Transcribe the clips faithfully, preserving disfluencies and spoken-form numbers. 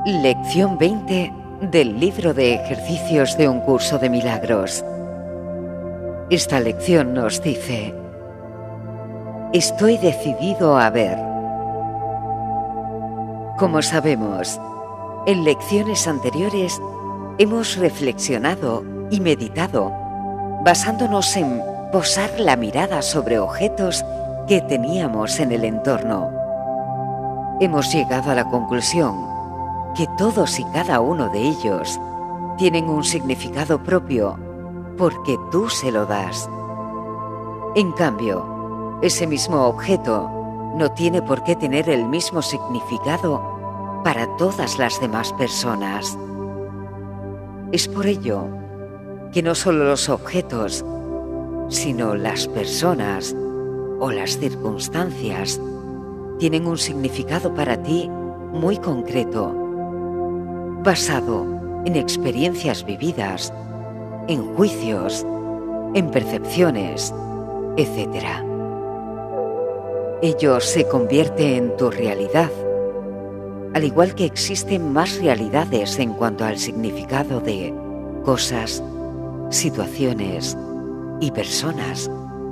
Lección veinte del libro de ejercicios de un curso de milagros. Esta lección nos dice: estoy decidido a ver. Como sabemos, en lecciones anteriores hemos reflexionado y meditado, basándonos en posar la mirada sobre objetos que teníamos en el entorno. Hemos llegado a la conclusión que todos y cada uno de ellos tienen un significado propio porque tú se lo das. En cambio, ese mismo objeto no tiene por qué tener el mismo significado para todas las demás personas. Es por ello que no solo los objetos, sino las personas o las circunstancias tienen un significado para ti muy concreto, basado en experiencias vividas, en juicios, en percepciones, etcétera. Ello se convierte en tu realidad, al igual que existen más realidades en cuanto al significado de cosas, situaciones y personas.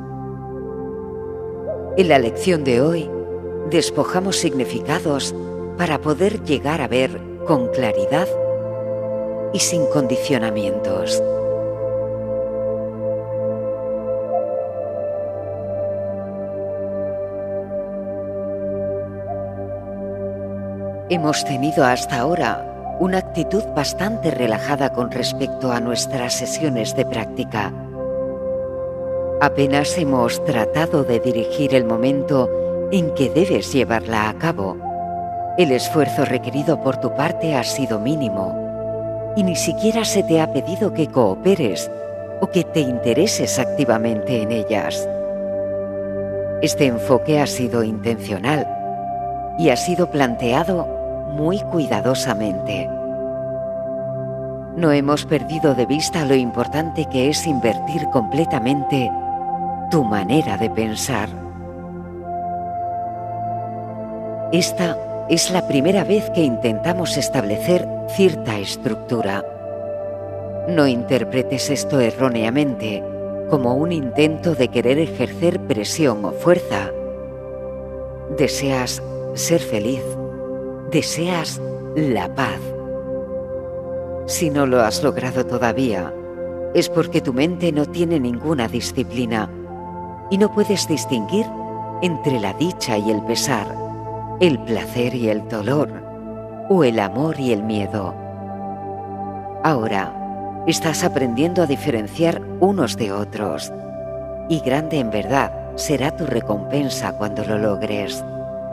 En la lección de hoy, despojamos significados para poder llegar a ver con claridad y sin condicionamientos. Hemos tenido hasta ahora una actitud bastante relajada con respecto a nuestras sesiones de práctica. Apenas hemos tratado de dirigir el momento en que debes llevarla a cabo. El esfuerzo requerido por tu parte ha sido mínimo y ni siquiera se te ha pedido que cooperes o que te intereses activamente en ellas. Este enfoque ha sido intencional y ha sido planteado muy cuidadosamente. No hemos perdido de vista lo importante que es invertir completamente tu manera de pensar. Esta es la primera vez que intentamos establecer cierta estructura. No interpretes esto erróneamente como un intento de querer ejercer presión o fuerza. Deseas ser feliz, deseas la paz. Si no lo has logrado todavía, es porque tu mente no tiene ninguna disciplina y no puedes distinguir entre la dicha y el pesar, el placer y el dolor, o el amor y el miedo. Ahora estás aprendiendo a diferenciar unos de otros, y grande en verdad será tu recompensa cuando lo logres.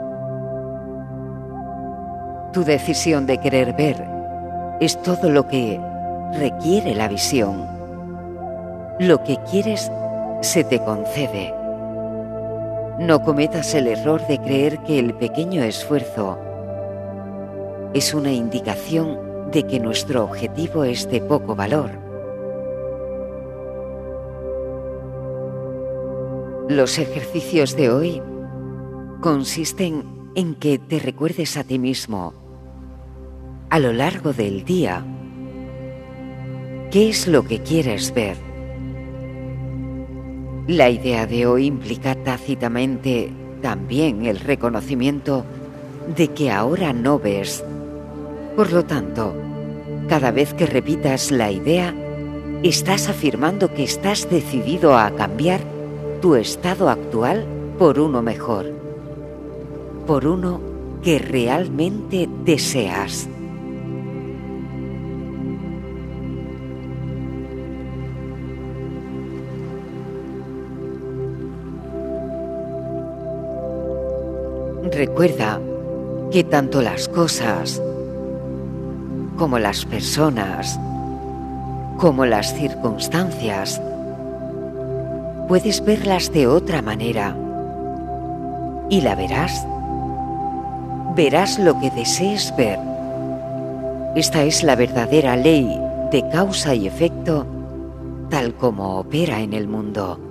Tu decisión de querer ver es todo lo que requiere la visión. Lo que quieres se te concede. No cometas el error de creer que el pequeño esfuerzo es una indicación de que nuestro objetivo es de poco valor. Los ejercicios de hoy consisten en que te recuerdes a ti mismo, a lo largo del día, qué es lo que quieres ver. La idea de hoy implica tácitamente también el reconocimiento de que ahora no ves. Por lo tanto, cada vez que repitas la idea, estás afirmando que estás decidido a cambiar tu estado actual por uno mejor, por uno que realmente deseas. Recuerda que tanto las cosas, como las personas, como las circunstancias, puedes verlas de otra manera y la verás. Verás lo que desees ver. Esta es la verdadera ley de causa y efecto, tal como opera en el mundo.